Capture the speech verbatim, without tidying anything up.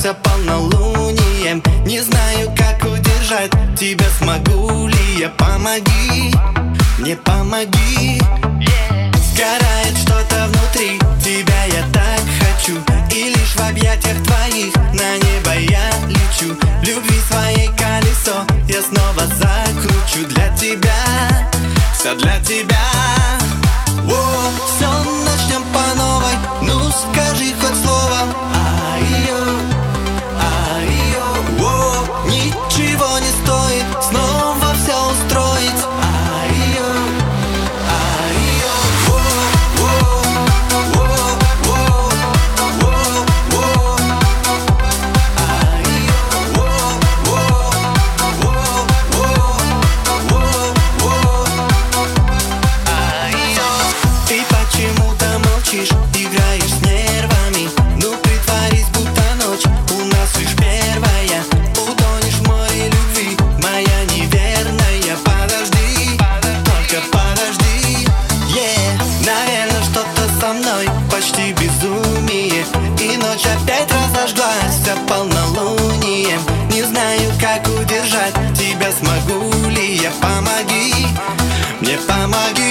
разожглась полнолунием. Не знаю, как удержать тебя, смогу ли я. Помоги, мне помоги. Сгорает что-то внутри тебя, я так хочу. И лишь в объятиях твоих на небо я лечу. Любви своей колесо я снова закручу. Для тебя, все для тебя. О, все начнем по новой. Ну скажи хоть слово. Ай-ё, ай-ё. О, ничего не стоит снова все устроить. Ай-ё, ай-ё. О, о, о, о, о, о. Ай-ё, о, о, о, о, о, о. Ай-ё. Ты почему-то молчишь, играешь с нервами. Ну притворись, будто ночь у нас лишь первая. Утонешь в море любви, моя неверная. Подожди, только подожди. Yeah. Наверное, что-то со мной почти безумие. И ночь опять разожглась полнолунием. Не знаю, как удержать тебя, смогу ли я. Помоги, мне помоги.